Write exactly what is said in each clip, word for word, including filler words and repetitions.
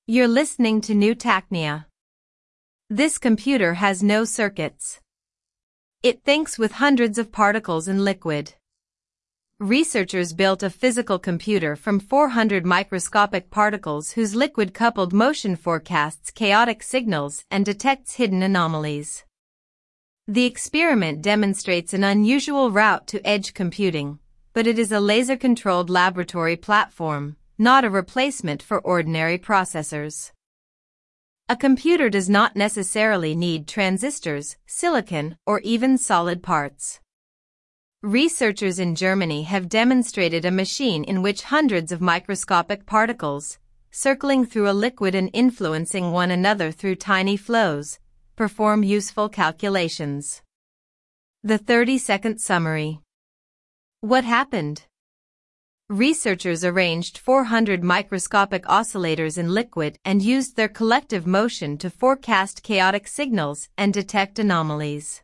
You're listening to Newtachnia. This computer has no circuits. It thinks with hundreds of particles in liquid. Researchers built a physical computer from four hundred microscopic particles whose liquid-coupled motion forecasts chaotic signals and detects hidden anomalies. The experiment demonstrates an unusual route to edge computing, but it is a laser-controlled laboratory platform, not a replacement for ordinary processors. A computer does not necessarily need transistors, silicon, or even solid parts. Researchers in Germany have demonstrated a machine in which hundreds of microscopic particles, circling through a liquid and influencing one another through tiny flows, perform useful calculations. The thirty-second summary. What happened? Researchers arranged four hundred microscopic oscillators in liquid and used their collective motion to forecast chaotic signals and detect anomalies.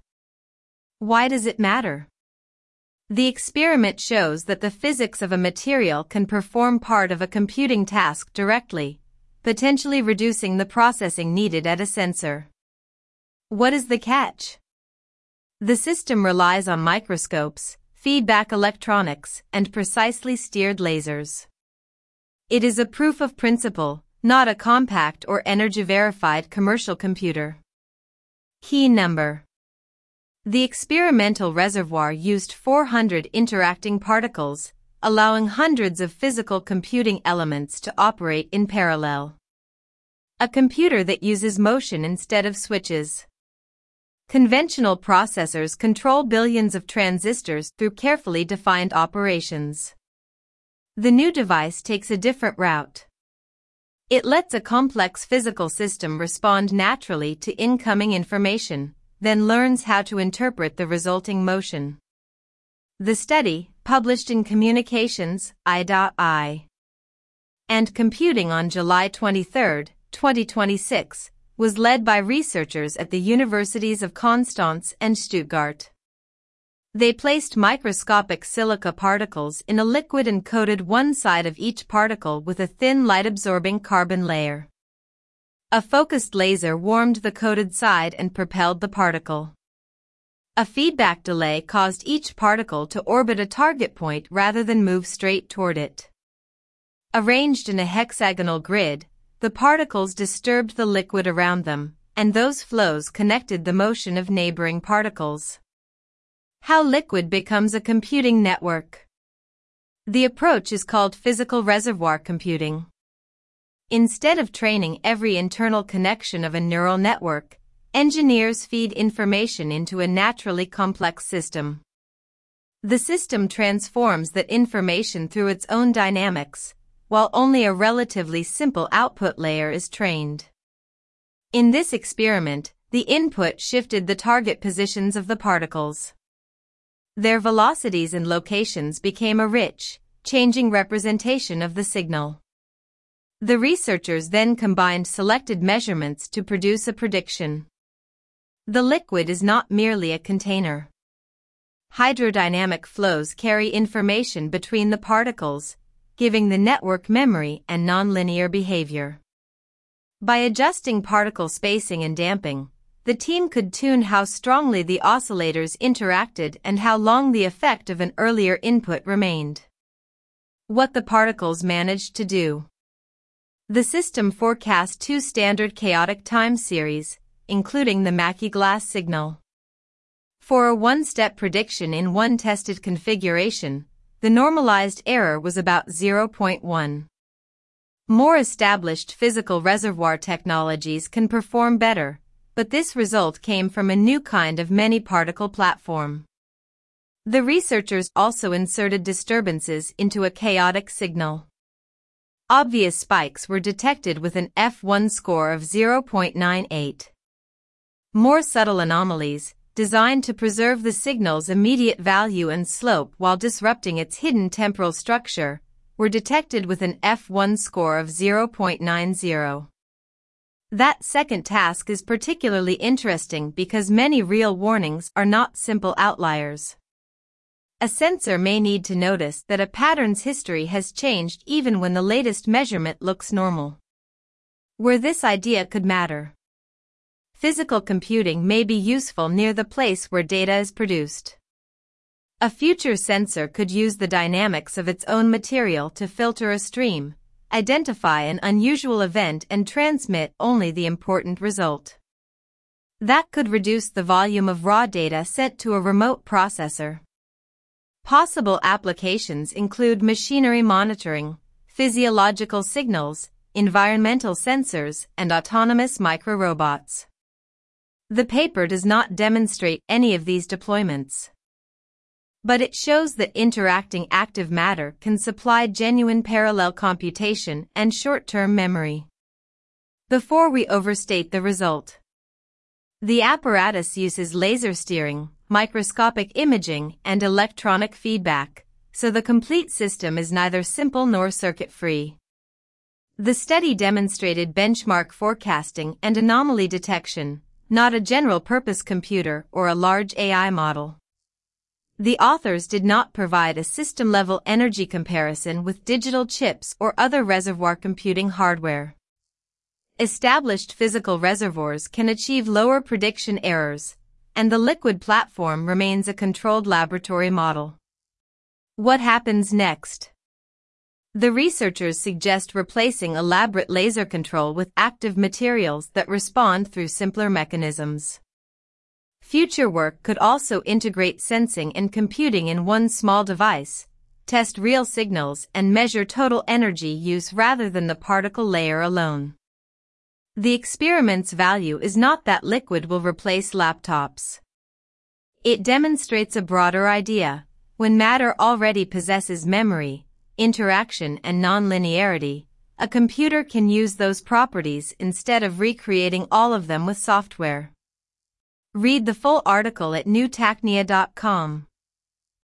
Why does it matter? The experiment shows that the physics of a material can perform part of a computing task directly, potentially reducing the processing needed at a sensor. What is the catch? The system relies on microscopes, feedback electronics, and precisely steered lasers. It is a proof of principle, not a compact or energy-verified commercial computer. Key number. The experimental reservoir used four hundred interacting particles, allowing hundreds of physical computing elements to operate in parallel. A computer that uses motion instead of switches. Conventional processors control billions of transistors through carefully defined operations. The new device takes a different route. It lets a complex physical system respond naturally to incoming information, then learns how to interpret the resulting motion. The study, published in Communications, I I and Computing on July twenty-third, twenty twenty-six, was led by researchers at the universities of Konstanz and Stuttgart. They placed microscopic silica particles in a liquid and coated one side of each particle with a thin light-absorbing carbon layer. A focused laser warmed the coated side and propelled the particle. A feedback delay caused each particle to orbit a target point rather than move straight toward it. Arranged in a hexagonal grid, the particles disturbed the liquid around them, and those flows connected the motion of neighboring particles. How liquid becomes a computing network. The approach is called physical reservoir computing. Instead of training every internal connection of a neural network, engineers feed information into a naturally complex system. The system transforms that information through its own dynamics, while only a relatively simple output layer is trained. In this experiment, the input shifted the target positions of the particles. Their velocities and locations became a rich, changing representation of the signal. The researchers then combined selected measurements to produce a prediction. The liquid is not merely a container. Hydrodynamic flows carry information between the particles, giving the network memory and nonlinear behavior. By adjusting particle spacing and damping, the team could tune how strongly the oscillators interacted and how long the effect of an earlier input remained. What the particles managed to do. The system forecast two standard chaotic time series, including the Mackey-Glass signal. For a one-step prediction in one tested configuration, the normalized error was about zero point one. More established physical reservoir technologies can perform better, but this result came from a new kind of many-particle platform. The researchers also inserted disturbances into a chaotic signal. Obvious spikes were detected with an F one score of zero point nine eight. More subtle anomalies, designed to preserve the signal's immediate value and slope while disrupting its hidden temporal structure, were detected with an F one score of zero point nine zero. That second task is particularly interesting because many real warnings are not simple outliers. A sensor may need to notice that a pattern's history has changed even when the latest measurement looks normal. where this idea could matter. Physical computing may be useful near the place where data is produced. A future sensor could use the dynamics of its own material to filter a stream, identify an unusual event and transmit only the important result. That could reduce the volume of raw data sent to a remote processor. Possible applications include machinery monitoring, physiological signals, environmental sensors, and autonomous microrobots. The paper does not demonstrate any of these deployments. But it shows that interacting active matter can supply genuine parallel computation and short-term memory. Before we overstate the result, the apparatus uses laser steering, microscopic imaging, and electronic feedback, so the complete system is neither simple nor circuit-free. The study demonstrated benchmark forecasting and anomaly detection, not a general-purpose computer or a large A I model. The authors did not provide a system-level energy comparison with digital chips or other reservoir computing hardware. Established physical reservoirs can achieve lower prediction errors, and the Liquid platform remains a controlled laboratory model. What happens next? The researchers suggest replacing elaborate laser control with active materials that respond through simpler mechanisms. Future work could also integrate sensing and computing in one small device, test real signals, and measure total energy use rather than the particle layer alone. The experiment's value is not that Liquid will replace laptops. It demonstrates a broader idea. When matter already possesses memory, interaction, and nonlinearity, a computer can use those properties instead of recreating all of them with software. Read the full article at new tacnia dot com.